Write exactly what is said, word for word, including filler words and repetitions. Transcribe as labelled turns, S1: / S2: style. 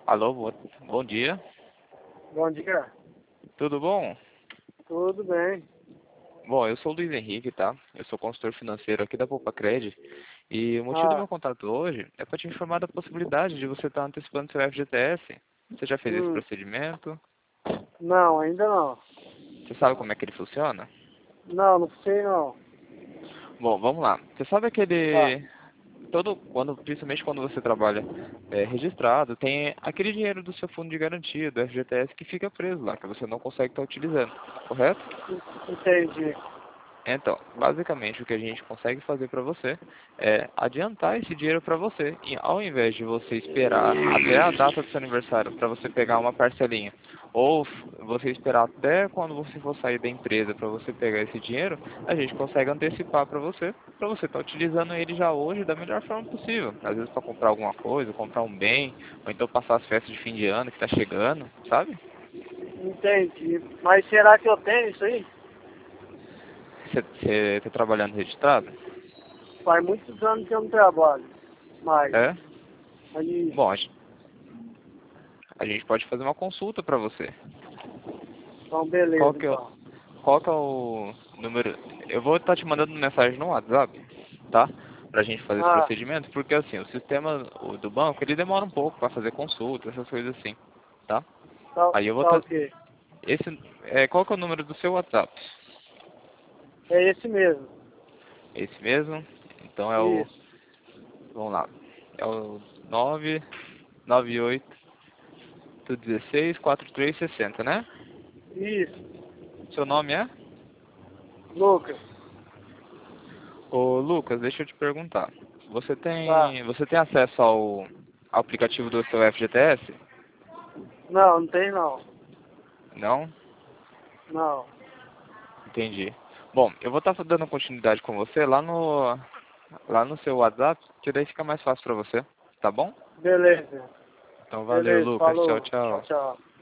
S1: Alô, bo- bom dia.
S2: Bom dia.
S1: Tudo bom?
S2: Tudo bem?
S1: Bom, eu sou o Luiz Henrique, tá? Eu sou consultor financeiro aqui da Poupa Cred. E o motivo do
S2: Ah,
S1: meu contato hoje é para te informar da possibilidade de você estar antecipando seu F G T S. Você já fez esse
S2: hum,
S1: procedimento?
S2: não, ainda não.
S1: Você sabe como é que ele funciona?
S2: Não, não sei não.
S1: Bom, vamos lá. Você sabe
S2: Tá.
S1: aquele... Todo, quando, principalmente quando você trabalha é, registrado, tem aquele dinheiro do seu fundo de garantia, do F G T S, que fica preso lá, que você não consegue estar utilizando, correto?
S2: Entendi.
S1: Então, basicamente o que a gente consegue fazer para você é adiantar esse dinheiro para você. E ao invés de você esperar até a data do seu aniversário para você pegar uma parcelinha, ou f- você esperar até quando você for sair da empresa para você pegar esse dinheiro, a gente consegue antecipar para você, para você estar utilizando ele já hoje da melhor forma possível. Às vezes para comprar alguma coisa, comprar um bem, ou então passar as festas de fim de ano que está chegando, sabe?
S2: Entendi. Mas será que eu tenho isso aí?
S1: Você está trabalhando registrado?
S2: Faz muitos anos que eu não trabalho. Mas,
S1: É?
S2: aí,
S1: Bom, a A gente pode fazer uma consulta para você.
S2: então
S1: Qual
S2: beleza,
S1: que é, o-
S2: então.
S1: qual que é o número? Eu vou estar te mandando mensagem no WhatsApp, tá? Pra gente fazer esse
S2: Ah,
S1: procedimento, porque assim, o sistema o do banco, ele demora um pouco para fazer consulta, essas coisas assim, tá?
S2: tá,
S1: Aí eu vou
S2: tá
S1: estar...
S2: ok.
S1: Esse, é, qual que é o número do seu WhatsApp?
S2: É esse mesmo.
S1: Esse mesmo? Então é o...
S2: Isso,
S1: Vamos lá. É o nove nove oito um seis quatro três seis zero, né?
S2: isso.
S1: Seu nome é?
S2: Lucas,
S1: Ô, Lucas, deixa eu te perguntar. Você
S2: tá.
S1: tem, você tem acesso ao, ao aplicativo do seu F G T S?
S2: Não, não tem não.
S1: Não?
S2: Não.
S1: Entendi. Bom, eu vou estar dando continuidade com você lá no, lá no seu WhatsApp, que daí fica mais fácil para você, tá bom?
S2: Beleza.
S1: Então valeu,
S2: Beleza,
S1: Lucas. Tchau,
S2: falou. Tchau,
S1: tchau.
S2: tchau.